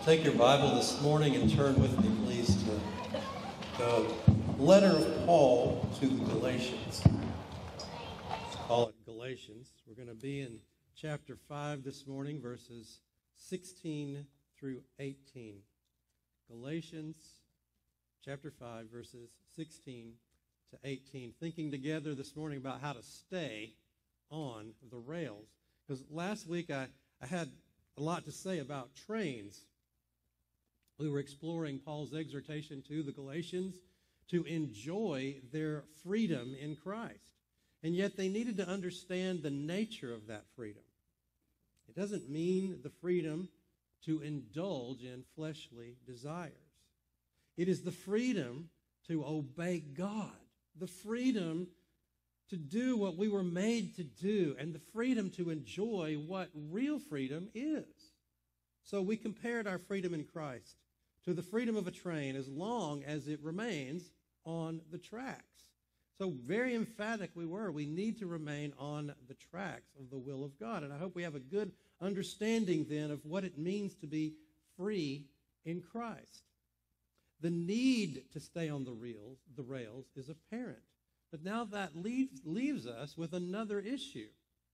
Take your Bible this morning and turn with me, please, to the letter of Paul to the Galatians. Let's call it Galatians. We're going to be in chapter 5 this morning, verses 16 through 18. Galatians chapter 5, verses 16 to 18. Thinking together this morning about how to stay on the rails. Because last week I had a lot to say about trains. We were exploring Paul's exhortation to the Galatians to enjoy their freedom in Christ. And yet they needed to understand the nature of that freedom. It doesn't mean the freedom to indulge in fleshly desires. It is the freedom to obey God, the freedom to do what we were made to do, and the freedom to enjoy what real freedom is. So we compared our freedom in Christ to the freedom of a train as long as it remains on the tracks. So very emphatic we were. We need to remain on the tracks of the will of God. And I hope we have a good understanding then of what it means to be free in Christ. The need to stay on the rails is apparent. But now that leaves us with another issue.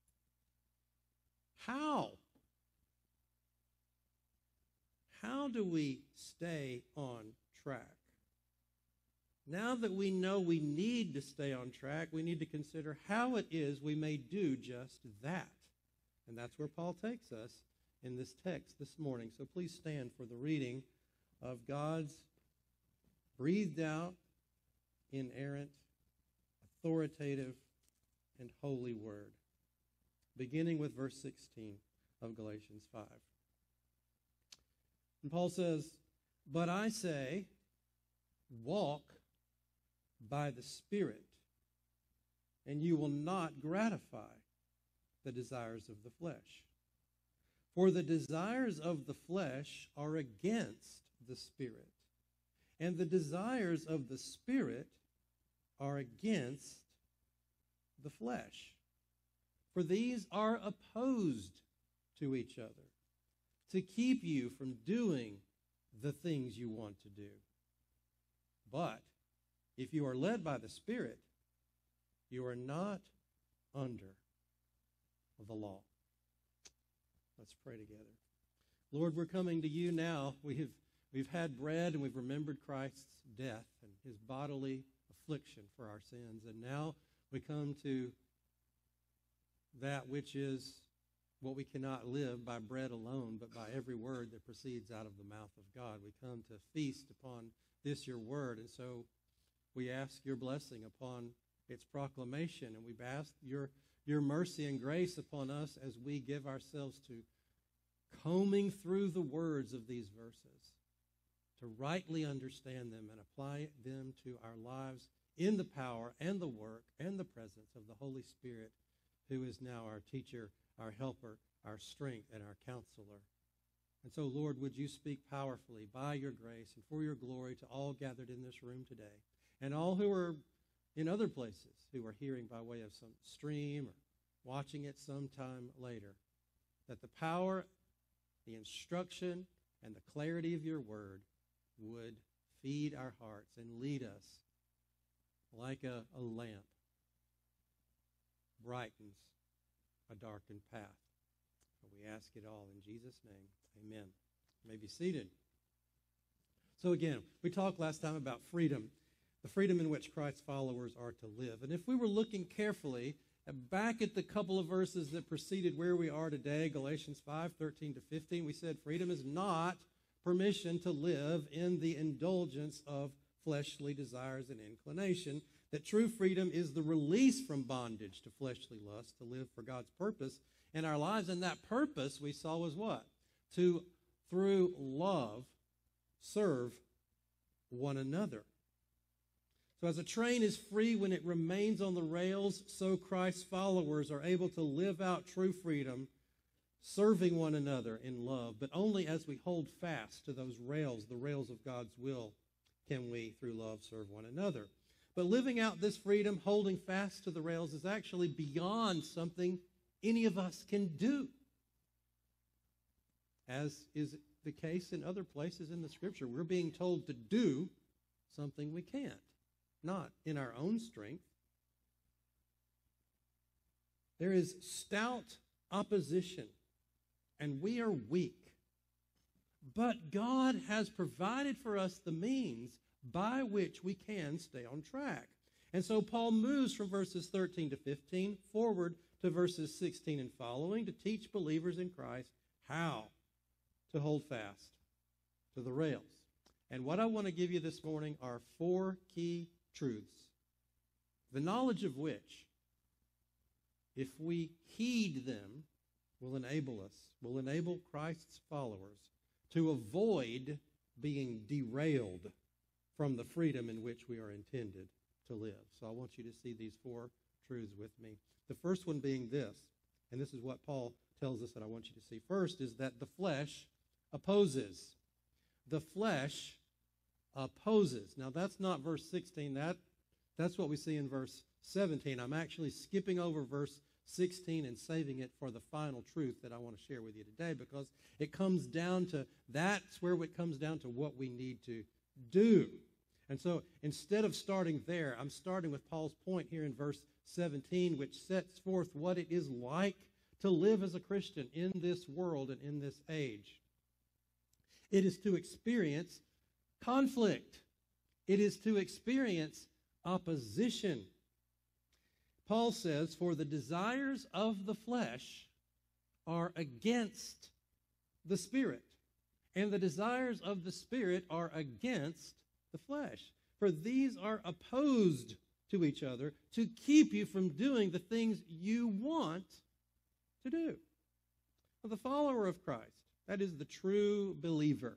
How? How do we stay on track? Now that we know we need to stay on track, we need to consider how it is we may do just that. And that's where Paul takes us in this text this morning. So please stand for the reading of God's breathed out, inerrant, authoritative, and holy word, beginning with verse 16 of Galatians 5. And Paul says, "But I say, walk by the Spirit, and you will not gratify the desires of the flesh. For the desires of the flesh are against the Spirit, and the desires of the Spirit are against the flesh. For these are opposed to each other, to keep you from doing the things you want to do. But if you are led by the Spirit, you are not under the law." Let's pray together. Lord, we're coming to you now. We've had bread and we've remembered Christ's death and his bodily affliction for our sins. And now we come to that which is what we cannot live by bread alone, but by every word that proceeds out of the mouth of God. We come to feast upon this, your word, and so we ask your blessing upon its proclamation, and we've asked your mercy and grace upon us as we give ourselves to combing through the words of these verses, to rightly understand them and apply them to our lives in the power and the work and the presence of the Holy Spirit, who is now our teacher, our helper, our strength, and our counselor. And so, Lord, would you speak powerfully by your grace and for your glory to all gathered in this room today, and all who are in other places who are hearing by way of some stream or watching it sometime later, that the power, the instruction, and the clarity of your word would feed our hearts and lead us like a lamp brightens a darkened path. We ask it all in Jesus' name. Amen. You may be seated. So again, we talked last time about freedom, the freedom in which Christ's followers are to live. And if we were looking carefully back at the couple of verses that preceded where we are today, Galatians 5:13 to 15, we said freedom is not permission to live in the indulgence of fleshly desires and inclination, that true freedom is the release from bondage to fleshly lust, to live for God's purpose in our lives. And that purpose we saw was what? To, through love, serve one another. So as a train is free when it remains on the rails, so Christ's followers are able to live out true freedom, serving one another in love. But only as we hold fast to those rails, the rails of God's will, can we, through love, serve one another. But living out this freedom, holding fast to the rails, is actually beyond something any of us can do. As is the case in other places in the Scripture. We're being told to do something we can't, not in our own strength. There is stout opposition, and we are weak. But God has provided for us the means by which we can stay on track. And so Paul moves from verses 13 to 15 forward to verses 16 and following to teach believers in Christ how to hold fast to the rails. And what I want to give you this morning are 4 key truths, the knowledge of which, if we heed them, will enable Christ's followers to avoid being derailed from the freedom in which we are intended to live. So I want you to see these 4 truths with me. The first one being this, and this is what Paul tells us that I want you to see. First is that the flesh opposes. The flesh opposes. Now that's not verse 16. That's what we see in verse 17. I'm actually skipping over verse 16 and saving it for the final truth that I want to share with you today, because it comes down to, that's where it comes down to what we need to do. And so instead of starting there, I'm starting with Paul's point here in verse 17, which sets forth what it is like to live as a Christian in this world and in this age. It is to experience conflict. It is to experience opposition. Paul says, for the desires of the flesh are against the Spirit, and the desires of the Spirit are against the flesh. For these are opposed to each other to keep you from doing the things you want to do. Well, the follower of Christ, that is the true believer,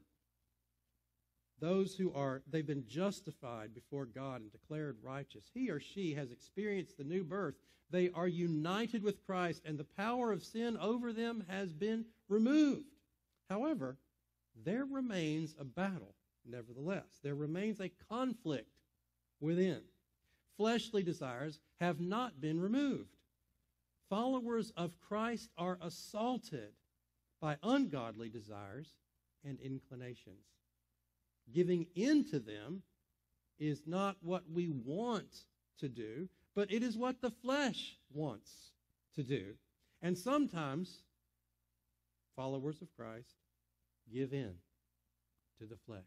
those they've been justified before God and declared righteous. He or she has experienced the new birth. They are united with Christ, and the power of sin over them has been removed. However, there remains a battle, nevertheless. There remains a conflict within. Fleshly desires have not been removed. Followers of Christ are assaulted by ungodly desires and inclinations. Giving in to them is not what we want to do, but it is what the flesh wants to do. And sometimes followers of Christ give in to the flesh.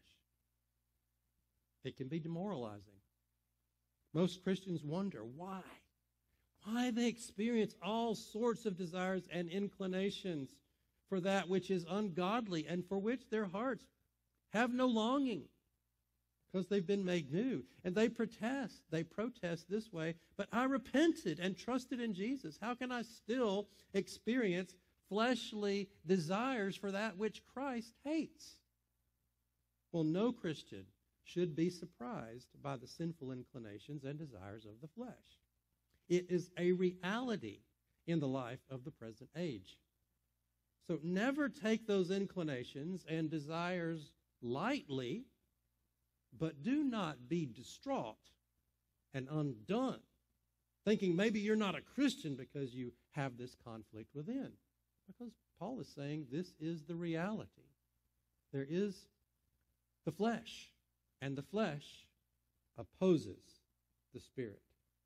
It can be demoralizing. Most Christians wonder why. Why they experience all sorts of desires and inclinations for that which is ungodly and for which their hearts have no longing, because they've been made new. And they protest this way, but I repented and trusted in Jesus. How can I still experience fleshly desires for that which Christ hates? Well, no Christian should be surprised by the sinful inclinations and desires of the flesh. It is a reality in the life of the present age. So never take those inclinations and desires lightly, but do not be distraught and undone, thinking maybe you're not a Christian because you have this conflict within. Because Paul is saying this is the reality. There is the flesh, and the flesh opposes the Spirit.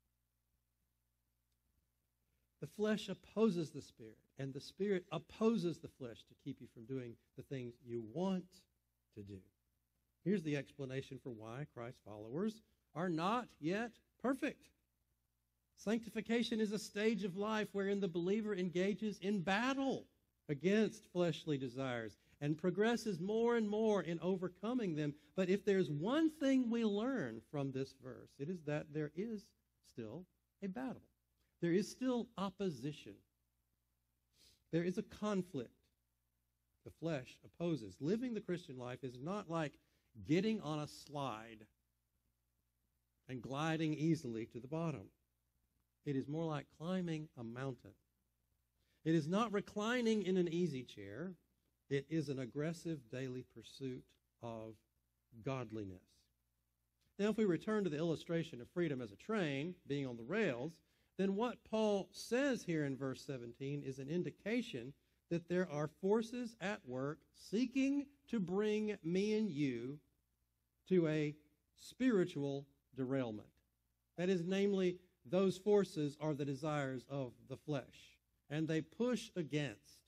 The flesh opposes the Spirit, and the Spirit opposes the flesh to keep you from doing the things you want to do. Here's the explanation for why Christ's followers are not yet perfect. Sanctification is a stage of life wherein the believer engages in battle against fleshly desires and progresses more and more in overcoming them. But if there's one thing we learn from this verse, it is that there is still a battle. There is still opposition. There is a conflict. The flesh opposes. Living the Christian life is not like getting on a slide and gliding easily to the bottom. It is more like climbing a mountain. It is not reclining in an easy chair. It is an aggressive daily pursuit of godliness. Now, if we return to the illustration of freedom as a train being on the rails, then what Paul says here in verse 17 is an indication that there are forces at work seeking to bring me and you to a spiritual derailment. That is, namely, those forces are the desires of the flesh, and they push against,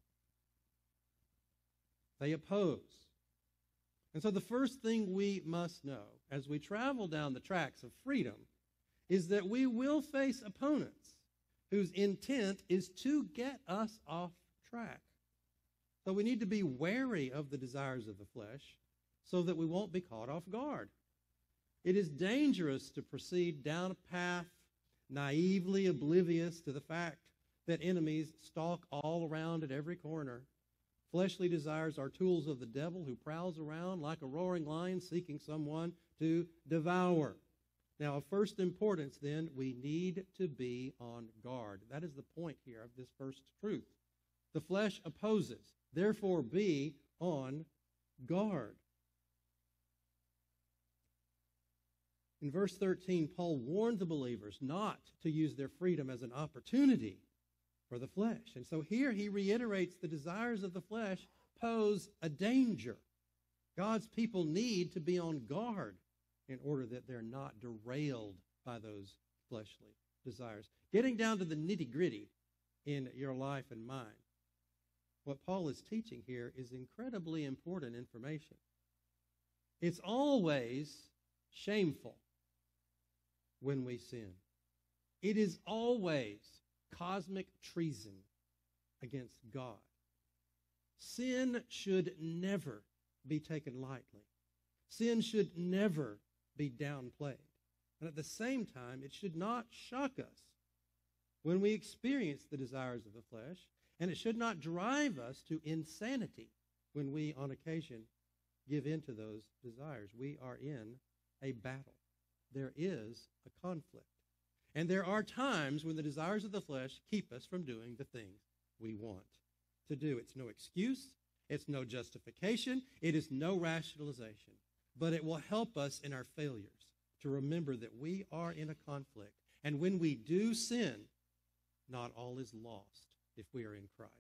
they oppose. And so the first thing we must know as we travel down the tracks of freedom is that we will face opponents whose intent is to get us off track. So we need to be wary of the desires of the flesh so that we won't be caught off guard. It is dangerous to proceed down a path naively oblivious to the fact that enemies stalk all around at every corner. Fleshly desires are tools of the devil who prowls around like a roaring lion seeking someone to devour. Now, of first importance, then, we need to be on guard. That is the point here of this first truth. The flesh opposes. Therefore, be on guard. In verse 13, Paul warned the believers not to use their freedom as an opportunity for the flesh. And so here he reiterates the desires of the flesh pose a danger. God's people need to be on guard in order that they're not derailed by those fleshly desires. Getting down to the nitty-gritty in your life and mine, what Paul is teaching here is incredibly important information. It's always shameful when we sin. It is always cosmic treason against God. Sin should never be taken lightly. Sin should never be downplayed. And at the same time, it should not shock us when we experience the desires of the flesh, and it should not drive us to insanity when we, on occasion, give in to those desires. We are in a battle. There is a conflict. And there are times when the desires of the flesh keep us from doing the things we want to do. It's no excuse. It's no justification. It is no rationalization. But it will help us in our failures to remember that we are in a conflict. And when we do sin, not all is lost if we are in Christ.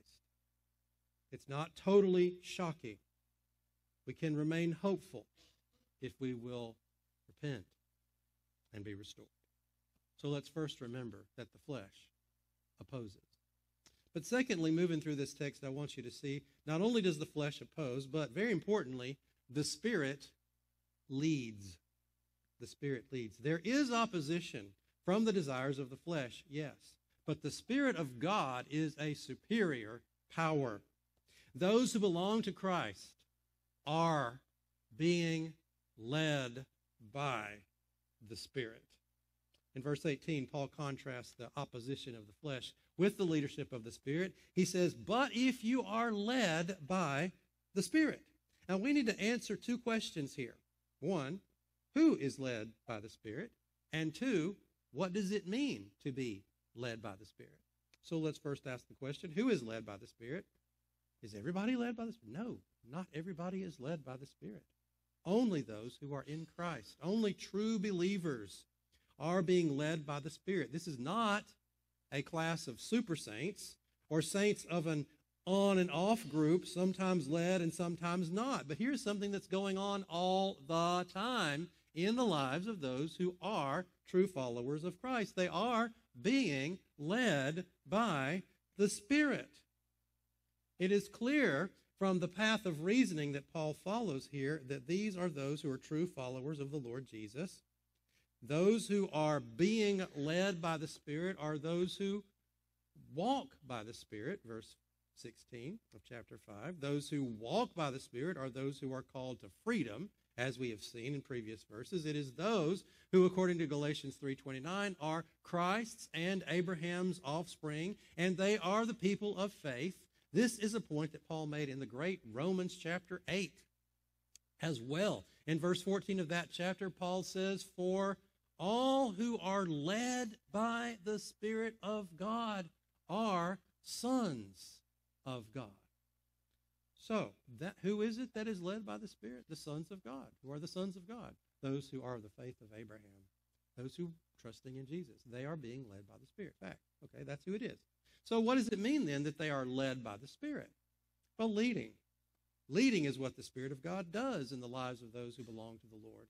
It's not totally shocking. We can remain hopeful if we will repent and be restored. So let's first remember that the flesh opposes. But secondly, moving through this text, I want you to see not only does the flesh oppose, but very importantly, the Spirit leads. The Spirit leads. There is opposition from the desires of the flesh, yes, but the Spirit of God is a superior power. Those who belong to Christ are being led by the Spirit. In verse 18, Paul contrasts the opposition of the flesh with the leadership of the Spirit. He says, but if you are led by the Spirit. Now, we need to answer two questions here. One, who is led by the Spirit? And two, what does it mean to be led by the Spirit? So let's first ask the question, who is led by the Spirit? Is everybody led by the Spirit? No, not everybody is led by the Spirit. Only those who are in Christ. Only true believers are being led by the Spirit. This is not a class of super saints or saints of an on and off group, sometimes led and sometimes not. But here's something that's going on all the time in the lives of those who are true followers of Christ. They are being led by the Spirit. It is clear from the path of reasoning that Paul follows here that these are those who are true followers of the Lord Jesus. Those who are being led by the Spirit are those who walk by the Spirit, verse 16 of chapter 5. Those who walk by the Spirit are those who are called to freedom, as we have seen in previous verses. It is those who, according to Galatians 3:29, are Christ's and Abraham's offspring, and they are the people of faith. This is a point that Paul made in the great Romans chapter 8 as well. In verse 14 of that chapter, Paul says, for all who are led by the Spirit of God are sons of God. So, who is it that is led by the Spirit? The sons of God. Who are the sons of God? Those who are of the faith of Abraham. Those who trusting in Jesus. They are being led by the Spirit. Fact. Okay, that's who it is. So what does it mean then that they are led by the Spirit? Well, leading. Leading is what the Spirit of God does in the lives of those who belong to the Lord.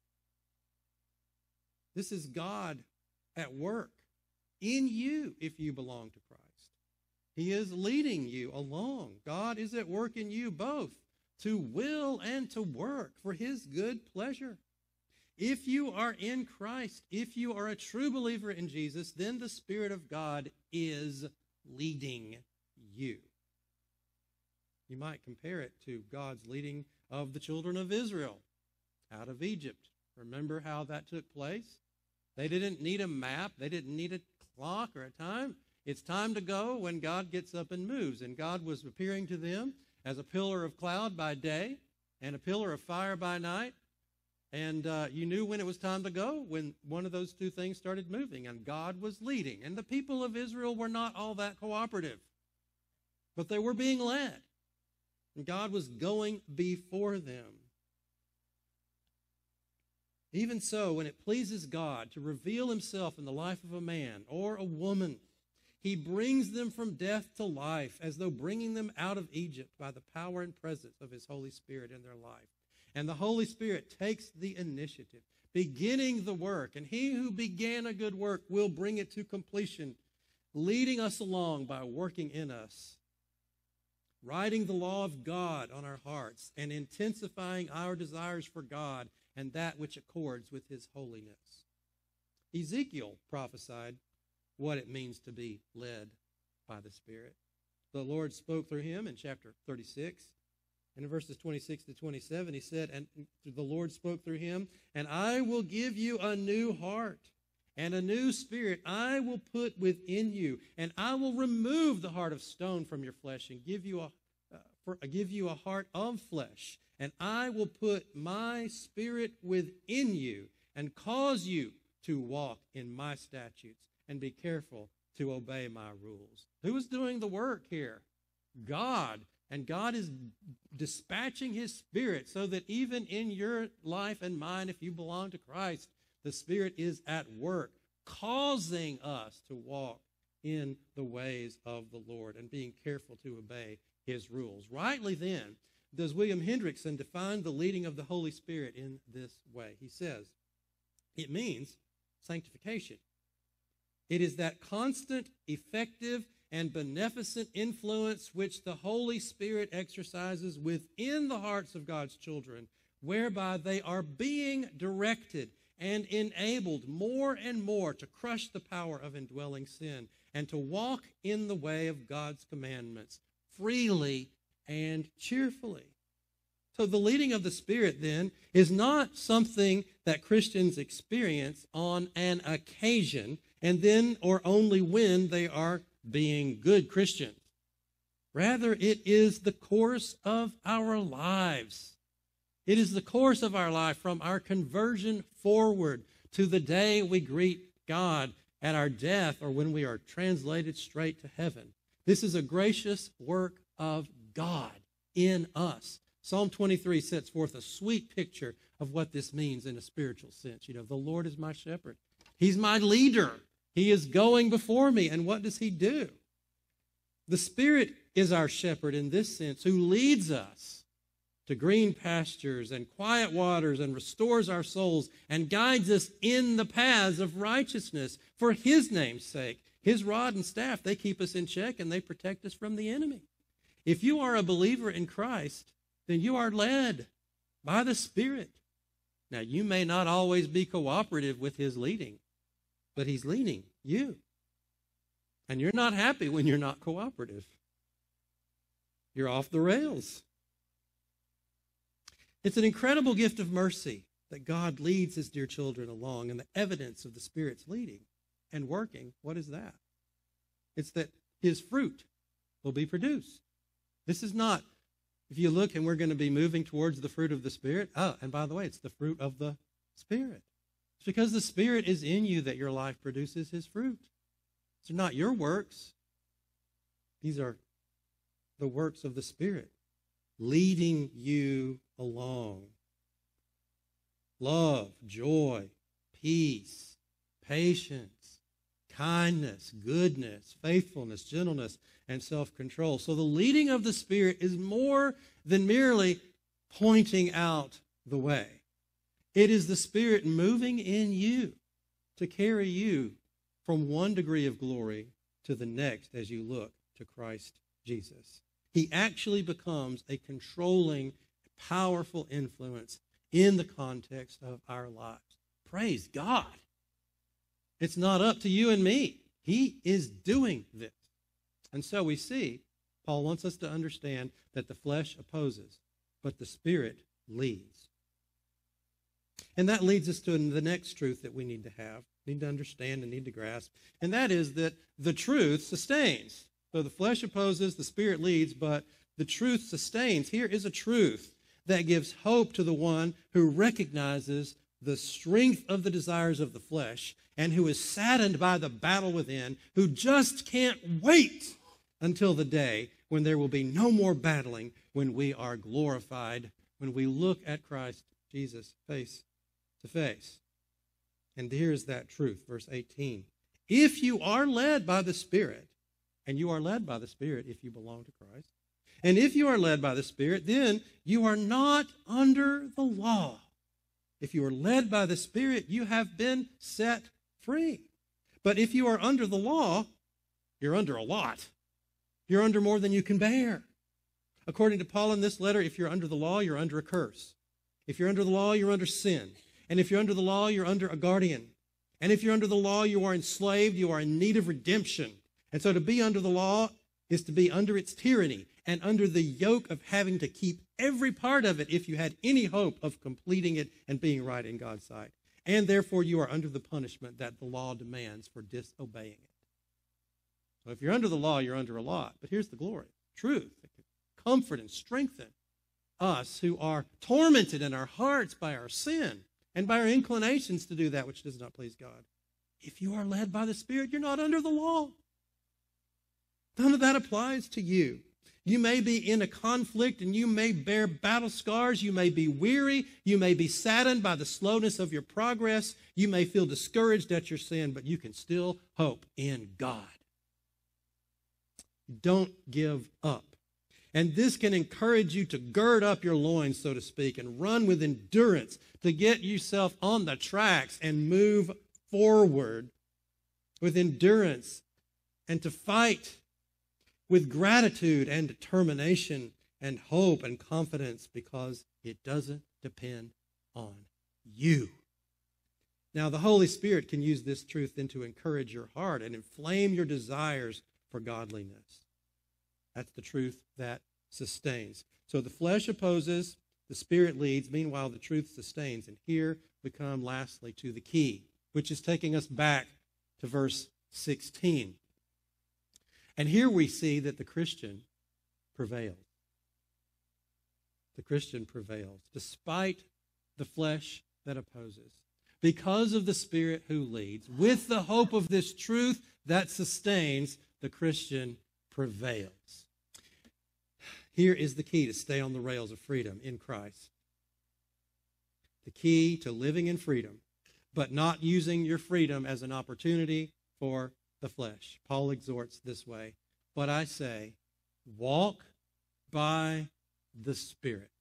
This is God at work in you if you belong to Christ. He is leading you along. God is at work in you both to will and to work for his good pleasure. If you are in Christ, if you are a true believer in Jesus, then the Spirit of God is leading you. You might compare it to God's leading of the children of Israel out of Egypt. Remember how that took place? They didn't need a map. They didn't need a clock or a time. It's time to go when God gets up and moves. And God was appearing to them as a pillar of cloud by day and a pillar of fire by night. And you knew when it was time to go, when one of those two things started moving, and God was leading. And the people of Israel were not all that cooperative, but they were being led. And God was going before them. Even so, when it pleases God to reveal himself in the life of a man or a woman, he brings them from death to life, as though bringing them out of Egypt by the power and presence of his Holy Spirit in their life. And the Holy Spirit takes the initiative, beginning the work. And he who began a good work will bring it to completion, leading us along by working in us, writing the law of God on our hearts, and intensifying our desires for God and that which accords with his holiness. Ezekiel prophesied what it means to be led by the Spirit. The Lord spoke through him in chapter 36. And in verses 26 to 27, he said, and the Lord spoke through him, and I will give you a new heart, and a new spirit I will put within you, and I will remove the heart of stone from your flesh and give you a heart of flesh. And I will put my spirit within you and cause you to walk in my statutes and be careful to obey my rules. Who is doing the work here? God. And God is dispatching his Spirit so that even in your life and mine, if you belong to Christ, the Spirit is at work, causing us to walk in the ways of the Lord and being careful to obey his rules. Rightly then, does William Hendrickson define the leading of the Holy Spirit in this way. He says, it means sanctification. It is that constant, effective, and beneficent influence which the Holy Spirit exercises within the hearts of God's children, whereby they are being directed and enabled more and more to crush the power of indwelling sin and to walk in the way of God's commandments freely and cheerfully. So the leading of the Spirit then is not something that Christians experience on an occasion and then or only when they are being good Christians. Rather, it is the course of our lives. It is the course of our life from our conversion forward to the day we greet God at our death or when we are translated straight to heaven. This is a gracious work of God in us. Psalm 23 sets forth a sweet picture of what this means in a spiritual sense. You know, the Lord is my shepherd. He's my leader. He is going before me. And what does he do? The Spirit is our shepherd in this sense, who leads us to green pastures and quiet waters and restores our souls and guides us in the paths of righteousness for his name's sake. His rod and staff, they keep us in check and they protect us from the enemy. If you are a believer in Christ, then you are led by the Spirit. Now, you may not always be cooperative with his leading, but he's leading you. And you're not happy when you're not cooperative. You're off the rails. It's an incredible gift of mercy that God leads his dear children along, and the evidence of the Spirit's leading and working, what is that? It's that his fruit will be produced. This is not, if you look and we're going to be moving towards the fruit of the Spirit. Oh, and by the way, it's the fruit of the Spirit. It's because the Spirit is in you that your life produces his fruit. These are not your works. These are the works of the Spirit leading you along. Love, joy, peace, patience, kindness, goodness, faithfulness, gentleness, and self-control. So the leading of the Spirit is more than merely pointing out the way. It is the Spirit moving in you to carry you from one degree of glory to the next as you look to Christ Jesus. He actually becomes a controlling, powerful influence in the context of our lives. Praise God. It's not up to you and me. He is doing this. And so we see, Paul wants us to understand that the flesh opposes, but the Spirit leads. And that leads us to the next truth that we need to have, need to understand and need to grasp, and that is that the truth sustains. So the flesh opposes, the Spirit leads, but the truth sustains. Here is a truth that gives hope to the one who recognizes the strength of the desires of the flesh and who is saddened by the battle within, who just can't wait until the day when there will be no more battling, when we are glorified, when we look at Christ Jesus face to face. And here's that truth, verse 18. If you are led by the Spirit, and you are led by the Spirit if you belong to Christ, and if you are led by the Spirit, then you are not under the law. If you are led by the Spirit, you have been set free. But if you are under the law, you're under a lot. You're under more than you can bear. According to Paul in this letter, if you're under the law, you're under a curse. If you're under the law, you're under sin. And if you're under the law, you're under a guardian. And if you're under the law, you are enslaved, you are in need of redemption. And so to be under the law is to be under its tyranny and under the yoke of having to keep every part of it if you had any hope of completing it and being right in God's sight. And therefore you are under the punishment that the law demands for disobeying it. So if you're under the law, you're under a lot. But here's the glory, truth, that can comfort and strengthen us who are tormented in our hearts by our sin and by our inclinations to do that which does not please God. If you are led by the Spirit, you're not under the law. None of that applies to you. You may be in a conflict and you may bear battle scars. You may be weary. You may be saddened by the slowness of your progress. You may feel discouraged at your sin, but you can still hope in God. Don't give up. And this can encourage you to gird up your loins, so to speak, and run with endurance to get yourself on the tracks and move forward with endurance and to fight with gratitude and determination and hope and confidence because it doesn't depend on you. Now, the Holy Spirit can use this truth then to encourage your heart and inflame your desires for godliness. That's the truth that sustains. So the flesh opposes, the Spirit leads, meanwhile the truth sustains. And here we come lastly to the key, which is taking us back to verse 16. And here we see that the Christian prevails. The Christian prevails despite the flesh that opposes. Because of the Spirit who leads, with the hope of this truth that sustains, the Christian prevails. Here is the key to stay on the rails of freedom in Christ. The key to living in freedom, but not using your freedom as an opportunity for the flesh. Paul exhorts this way, but I say, walk by the Spirit.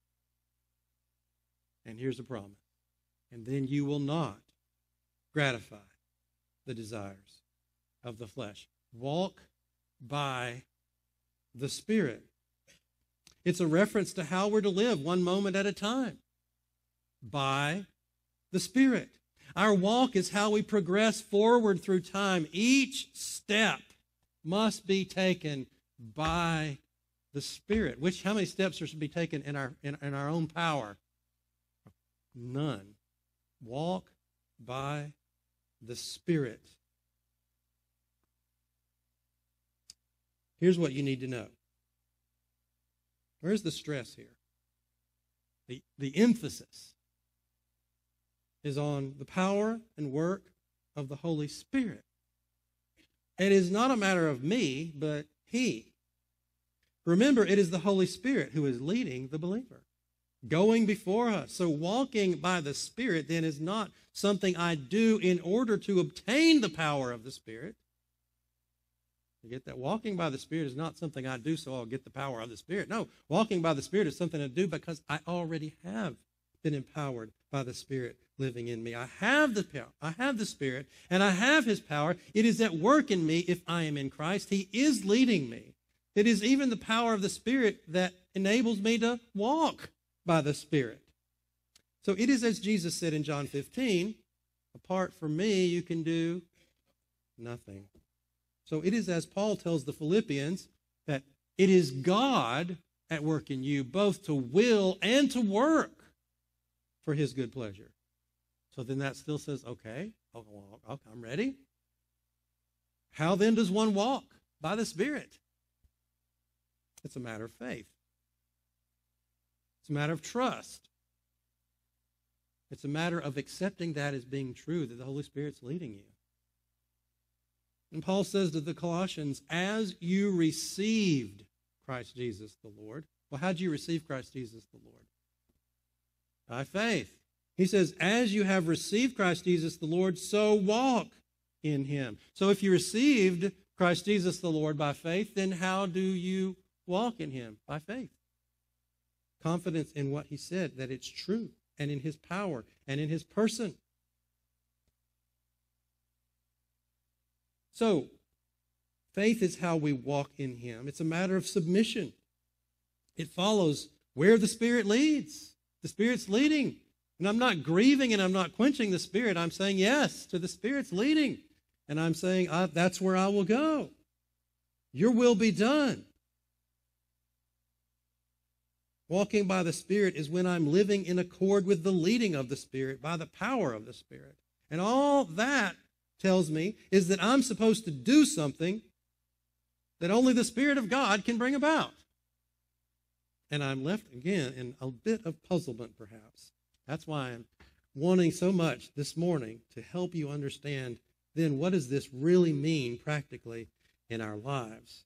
And here's a promise. And then you will not gratify the desires of the flesh. Walk by the Spirit. It's a reference to how we're to live one moment at a time. By the Spirit. Our walk is how we progress forward through time. Each step must be taken by the Spirit. How many steps are to be taken in our own power? None. Walk by the Spirit. Here's what you need to know. Where's the stress here? The emphasis is on the power and work of the Holy Spirit. It is not a matter of me, but He. Remember, it is the Holy Spirit who is leading the believer. going before us. So walking by the Spirit then is not something I do in order to obtain the power of the Spirit. You get that? Walking by the Spirit is not something I do so I'll get the power of the Spirit. No, walking by the Spirit is something I do because I already have been empowered by the Spirit living in me. I have the power. I have the Spirit, and I have His power. It is at work in me if I am in Christ. He is leading me. It is even the power of the Spirit that enables me to walk by the Spirit. So it is as Jesus said in John 15, apart from me, you can do nothing. So it is as Paul tells the Philippians that it is God at work in you, both to will and to work for His good pleasure. So then that still says, okay, I'm ready. How then does one walk? By the Spirit. It's a matter of faith. It's a matter of trust. It's a matter of accepting that as being true, that the Holy Spirit's leading you. And Paul says to the Colossians, as you received Christ Jesus the Lord. Well, how did you receive Christ Jesus the Lord? By faith. He says, as you have received Christ Jesus the Lord, so walk in Him. So if you received Christ Jesus the Lord by faith, then how do you walk in Him? By faith. Confidence in what He said, that it's true, and in His power, and in His person. So, faith is how we walk in Him. It's a matter of submission. It follows where the Spirit leads. The Spirit's leading. And I'm not grieving and I'm not quenching the Spirit. I'm saying yes to the Spirit's leading. And I'm saying that's where I will go. Your will be done. Walking by the Spirit is when I'm living in accord with the leading of the Spirit, by the power of the Spirit. And all that tells me is that I'm supposed to do something that only the Spirit of God can bring about. And I'm left, again, in a bit of puzzlement, perhaps. That's why I'm wanting so much this morning to help you understand, then, what does this really mean practically in our lives?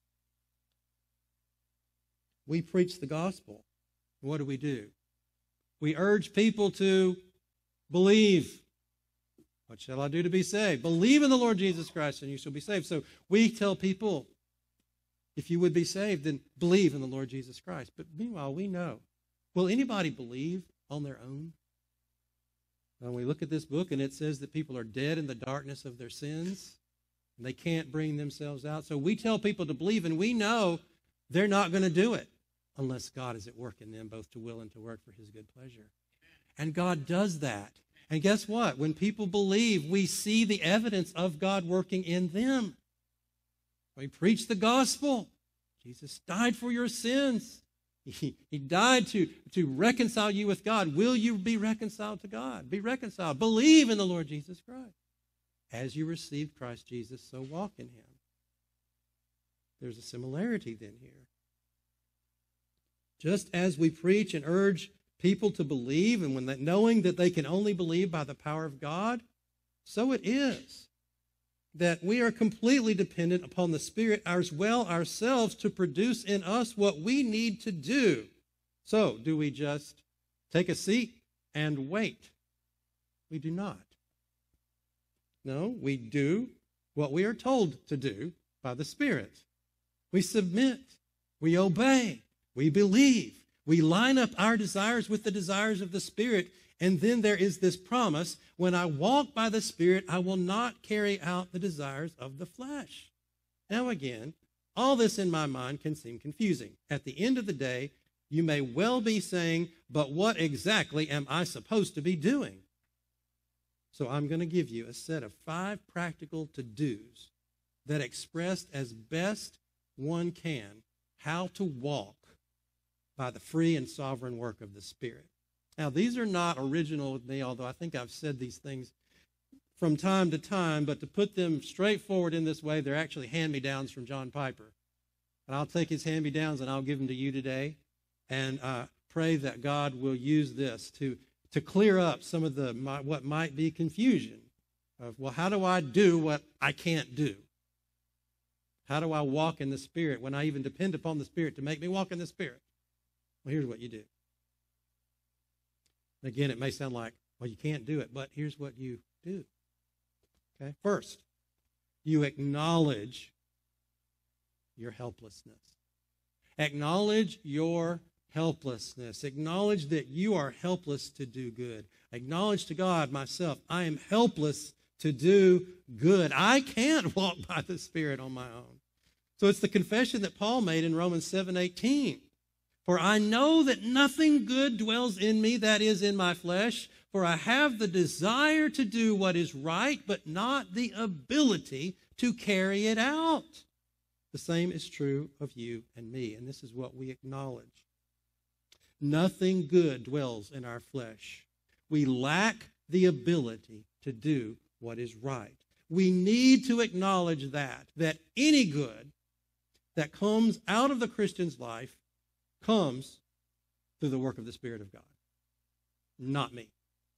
We preach the gospel. What do? We urge people to believe. What shall I do to be saved? Believe in the Lord Jesus Christ and you shall be saved. So we tell people, if you would be saved, then believe in the Lord Jesus Christ. But meanwhile, we know. Will anybody believe on their own? When we look at this book and it says that people are dead in the darkness of their sins and they can't bring themselves out. So we tell people to believe, and we know they're not going to do it unless God is at work in them, both to will and to work for His good pleasure. And God does that. And guess what? When people believe, we see the evidence of God working in them. We preach the gospel. Jesus died for your sins. He died to reconcile you with God. Will you be reconciled to God? Be reconciled. Believe in the Lord Jesus Christ. As you received Christ Jesus, so walk in Him. There's a similarity then here. Just as we preach and urge people to believe, and knowing that they can only believe by the power of God, so it is that we are completely dependent upon the Spirit as well ourselves to produce in us what we need to do. So, do we just take a seat and wait? We do not. No, we do what we are told to do by the Spirit. We submit. We obey. We believe. We line up our desires with the desires of the Spirit. And then there is this promise, when I walk by the Spirit, I will not carry out the desires of the flesh. Now again, all this in my mind can seem confusing. At the end of the day, you may well be saying, but what exactly am I supposed to be doing? So I'm going to give you a set of 5 practical to-dos that express as best one can how to walk by the free and sovereign work of the Spirit. Now, these are not original with me, although I think I've said these things from time to time, but to put them straightforward in this way, they're actually hand-me-downs from John Piper. And I'll take his hand-me-downs and I'll give them to you today, and pray that God will use this to clear up some of what might be confusion of, well, how do I do what I can't do? How do I walk in the Spirit when I even depend upon the Spirit to make me walk in the Spirit? Well, here's what you do. Again, it may sound like, well, you can't do it, but here's what you do. Okay? First, you acknowledge your helplessness. Acknowledge your helplessness. Acknowledge that you are helpless to do good. Acknowledge to God, myself, I am helpless to do good. I can't walk by the Spirit on my own. So it's the confession that Paul made in Romans 7:18. For I know that nothing good dwells in me, that is, in my flesh. For I have the desire to do what is right, but not the ability to carry it out. The same is true of you and me, and this is what we acknowledge. Nothing good dwells in our flesh. We lack the ability to do what is right. We need to acknowledge that any good that comes out of the Christian's life comes through the work of the Spirit of God, not me.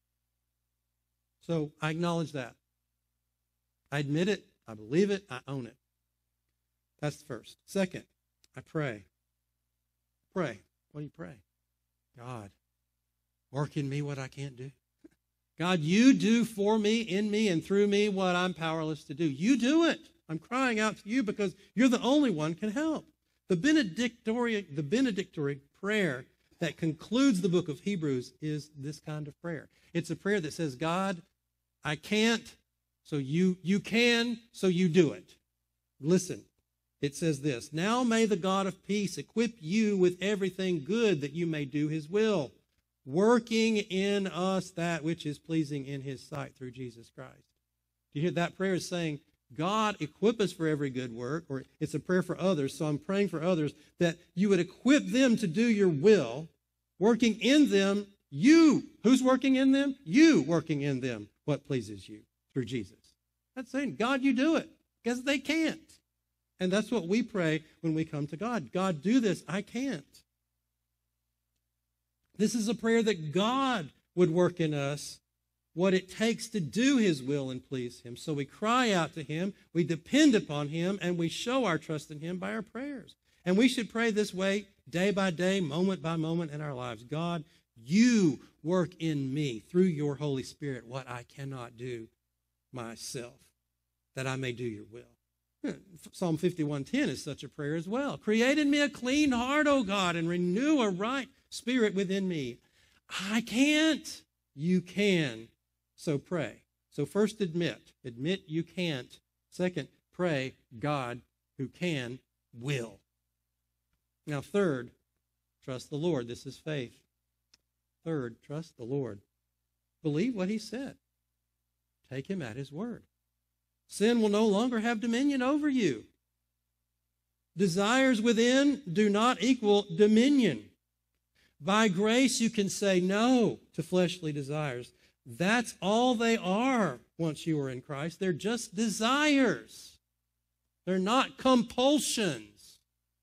So I acknowledge that. I admit it, I believe it, I own it. That's the first. Second, I pray. Pray. What do you pray? God, work in me what I can't do. God, you do for me, in me, and through me what I'm powerless to do. You do it. I'm crying out to you because you're the only one can help. The benedictory prayer that concludes the book of Hebrews is this kind of prayer. It's a prayer that says, God, I can't, so you can, so you do it. Listen, it says this, now may the God of peace equip you with everything good that you may do his will, working in us that which is pleasing in his sight through Jesus Christ. Do you hear that prayer is saying, God, equip us for every good work, or it's a prayer for others, so I'm praying for others, that you would equip them to do your will, working in them, you. Who's working in them? You working in them what pleases you through Jesus. That's saying, God, you do it, because they can't. And that's what we pray when we come to God. God, do this. I can't. This is a prayer that God would work in us what it takes to do his will and please him. So we cry out to him, we depend upon him, and we show our trust in him by our prayers. And we should pray this way day by day, moment by moment in our lives. God, you work in me through your Holy Spirit what I cannot do myself, that I may do your will. Psalm 51:10 is such a prayer as well. Create in me a clean heart, O God, and renew a right spirit within me. I can't. You can. So pray. So first admit you can't. Second, pray God who can will. Now third, trust the Lord. This is faith. Third, trust the Lord. Believe what he said. Take him at his word. Sin will no longer have dominion over you. Desires within do not equal dominion. By grace you can say no to fleshly desires. That's all they are once you are in Christ. They're just desires. They're not compulsions.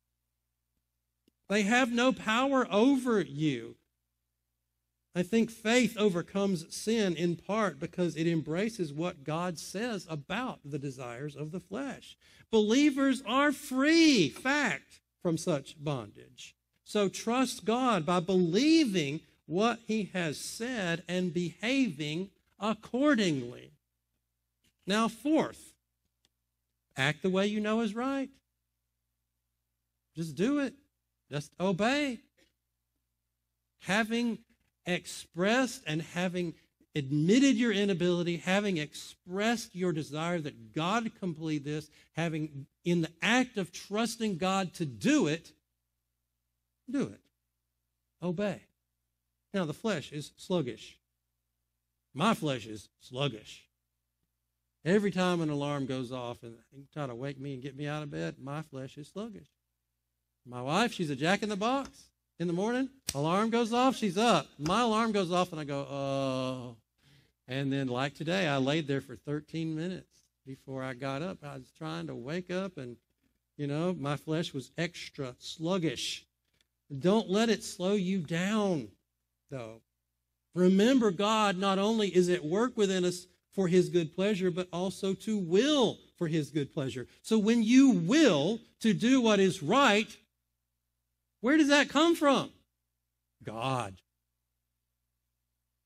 They have no power over you. I think faith overcomes sin in part because it embraces what God says about the desires of the flesh. Believers are free, fact, from such bondage. So trust God by believing what he has said and behaving accordingly. Now, fourth, act the way you know is right. Just do it. Just obey. Having expressed and having admitted your inability, having expressed your desire that God complete this, having in the act of trusting God to do it, do it. Obey. Now, the flesh is sluggish. My flesh is sluggish. Every time an alarm goes off and try to wake me and get me out of bed, my flesh is sluggish. My wife, she's a jack-in-the-box. In the morning, alarm goes off, she's up. My alarm goes off, and I go, oh. And then, like today, I laid there for 13 minutes before I got up. I was trying to wake up, and, my flesh was extra sluggish. Don't let it slow you down, though. Remember, God not only is at work within us for his good pleasure, but also to will for his good pleasure. So when you will to do what is right, where does that come from? God.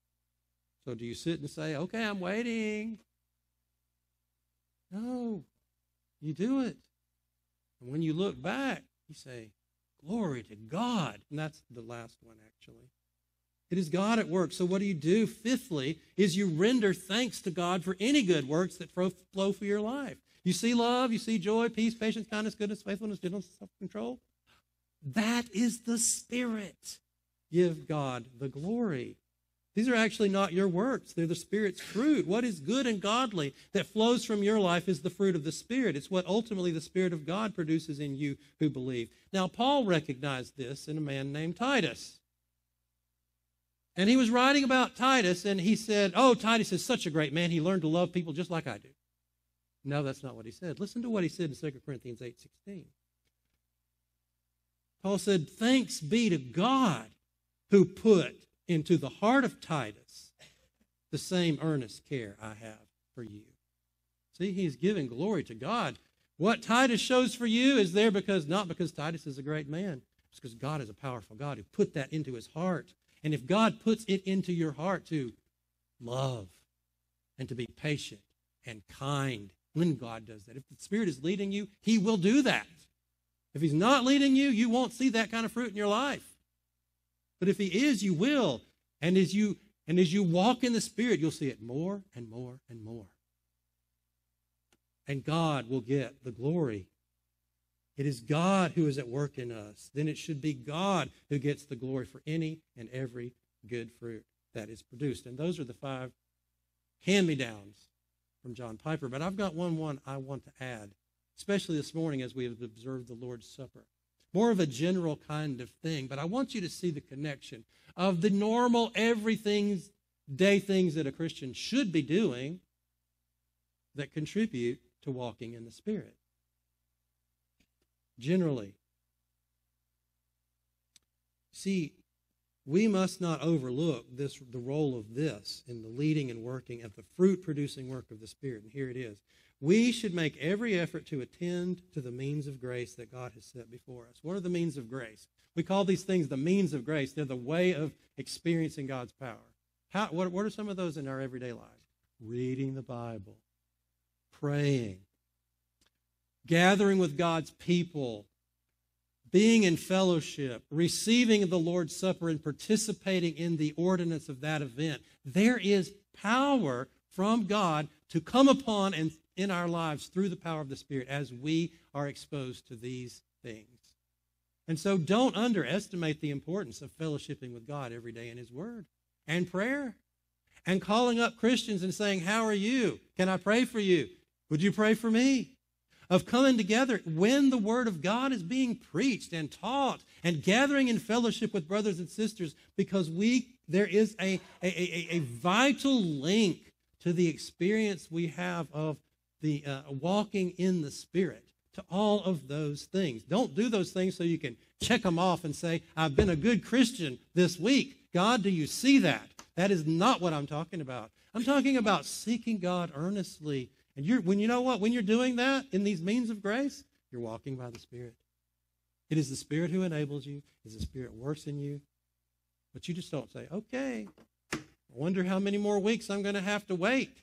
So do you sit and say, okay, I'm waiting? No, you do it. And when you look back, you say, glory to God. And that's the last one, actually. It is God at work. So what do you do? Fifthly, is you render thanks to God for any good works that flow for your life. You see love, you see joy, peace, patience, kindness, goodness, faithfulness, gentleness, self-control. That is the Spirit. Give God the glory. These are actually not your works. They're the Spirit's fruit. What is good and godly that flows from your life is the fruit of the Spirit. It's what ultimately the Spirit of God produces in you who believe. Now, Paul recognized this in a man named Titus. And he was writing about Titus, and he said, oh, Titus is such a great man. He learned to love people just like I do. No, that's not what he said. Listen to what he said in 2 Corinthians 8:16. Paul said, thanks be to God who put into the heart of Titus the same earnest care I have for you. See, he's giving glory to God. What Titus shows for you is there not because Titus is a great man. It's because God is a powerful God who put that into his heart. And if God puts it into your heart to love and to be patient and kind, when God does that, if the Spirit is leading you, he will do that. If he's not leading you, you won't see that kind of fruit in your life. But if he is, you will. And as you walk in the Spirit, you'll see it more and more and more. And God will get the glory. It is God who is at work in us. Then it should be God who gets the glory for any and every good fruit that is produced. And those are the 5 hand-me-downs from John Piper. But I've got one I want to add, especially this morning as we have observed the Lord's Supper. More of a general kind of thing, but I want you to see the connection of the normal, day things that a Christian should be doing that contribute to walking in the Spirit. Generally. See, we must not overlook the role of this in the leading and working of the fruit-producing work of the Spirit. And here it is. We should make every effort to attend to the means of grace that God has set before us. What are the means of grace? We call these things the means of grace. They're the way of experiencing God's power. What are some of those in our everyday lives? Reading the Bible, praying, gathering with God's people, being in fellowship, receiving the Lord's Supper, and participating in the ordinance of that event. There is power from God to come upon and in our lives through the power of the Spirit as we are exposed to these things. And so don't underestimate the importance of fellowshipping with God every day in his word and prayer and calling up Christians and saying, how are you? Can I pray for you? Would you pray for me? Of coming together when the word of God is being preached and taught and gathering in fellowship with brothers and sisters, because there is a vital link to the experience we have of the walking in the Spirit, to all of those things. Don't do those things so you can check them off and say, I've been a good Christian this week. God, do you see that? That is not what I'm talking about. I'm talking about seeking God earnestly. And when you're doing that in these means of grace, you're walking by the Spirit. It is the Spirit who enables you. It is the Spirit who works in you. But you just don't say, okay, I wonder how many more weeks I'm going to have to wait.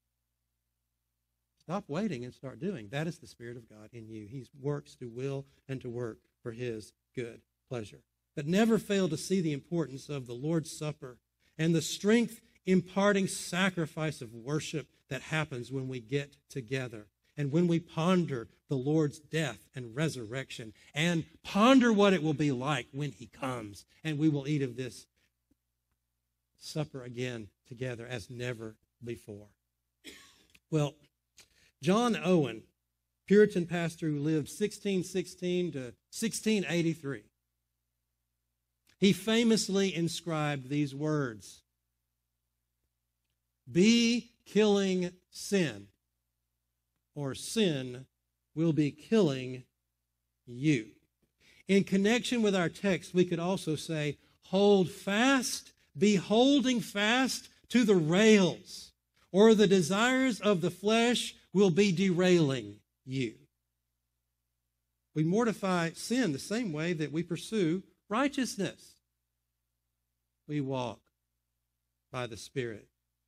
Stop waiting and start doing. That is the Spirit of God in you. He works to will and to work for his good pleasure. But never fail to see the importance of the Lord's Supper and the strength-imparting sacrifice of worship that happens when we get together and when we ponder the Lord's death and resurrection and ponder what it will be like when he comes and we will eat of this supper again together as never before. Well, John Owen, Puritan pastor who lived 1616 to 1683, he famously inscribed these words, "Be killing sin, or sin will be killing you." In connection with our text, we could also say, hold fast, be holding fast to the rails, or the desires of the flesh will be derailing you. We mortify sin the same way that we pursue righteousness. We walk by the Spirit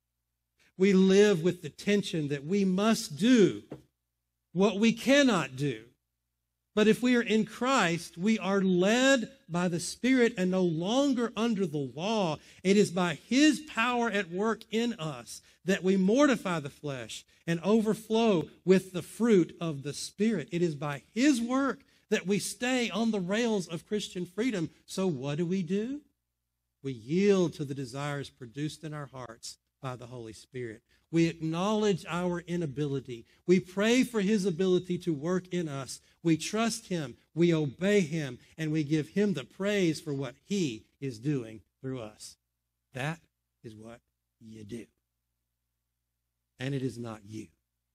we live with the tension that we must do what we cannot do. But if we are in Christ, we are led by the Spirit and no longer under the law. It is by His power at work in us that we mortify the flesh and overflow with the fruit of the Spirit. It is by His work that we stay on the rails of Christian freedom. So what do? We yield to the desires produced in our hearts by the Holy Spirit. We acknowledge our inability. We pray for His ability to work in us. We trust Him, we obey Him, and we give Him the praise for what He is doing through us. That is what you do. And it is not you.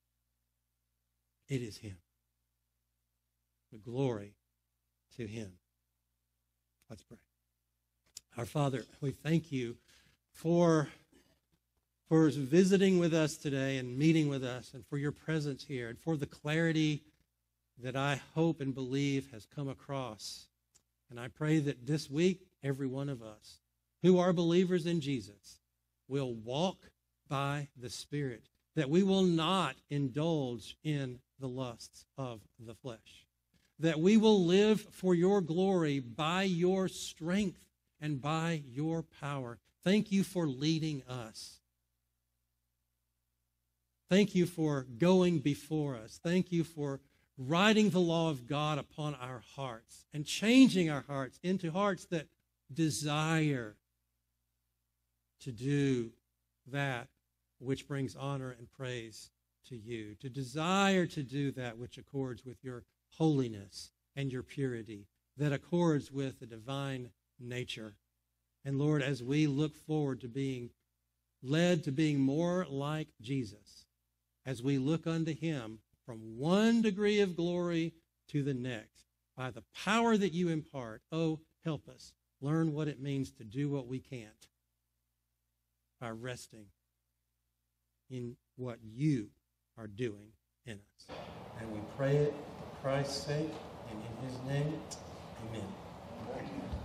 It is Him. The glory to Him. Let's pray. Our Father, we thank You for visiting with us today and meeting with us, and for Your presence here, and for the clarity that I hope and believe has come across. And I pray that this week, every one of us who are believers in Jesus will walk by the Spirit, that we will not indulge in the lusts of the flesh, that we will live for Your glory by Your strength and by Your power. Thank You for leading us. Thank You for going before us. Thank You for writing the law of God upon our hearts and changing our hearts into hearts that desire to do that which brings honor and praise to You, to desire to do that which accords with Your holiness and Your purity, that accords with the divine nature. And Lord, as we look forward to being led to being more like Jesus, as we look unto Him from one degree of glory to the next, by the power that You impart, oh, help us learn what it means to do what we can't by resting in what You are doing in us. And we pray it for Christ's sake and in His name. Amen.